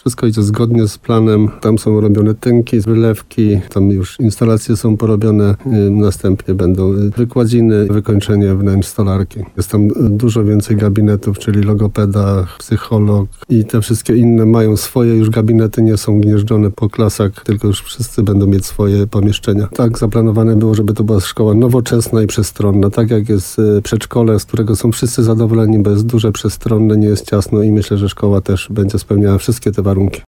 Wszystko idzie zgodnie z planem. Tam są robione tynki, wylewki, tam już instalacje są porobione. Następnie będą wykładziny, wykończenie wnętrz stolarki. Jest tam dużo więcej gabinetów, czyli logopeda, psycholog i te wszystkie inne mają swoje już gabinety, nie są gnieżdżone po klasach, tylko już wszyscy będą mieć swoje pomieszczenia. Tak zaplanowane było, żeby to była szkoła nowoczesna i przestronna, tak jak jest przedszkole, z którego są wszyscy zadowoleni, bo jest duże, przestronne, nie jest ciasno i myślę, że szkoła też będzie spełniała wszystkie te warunki.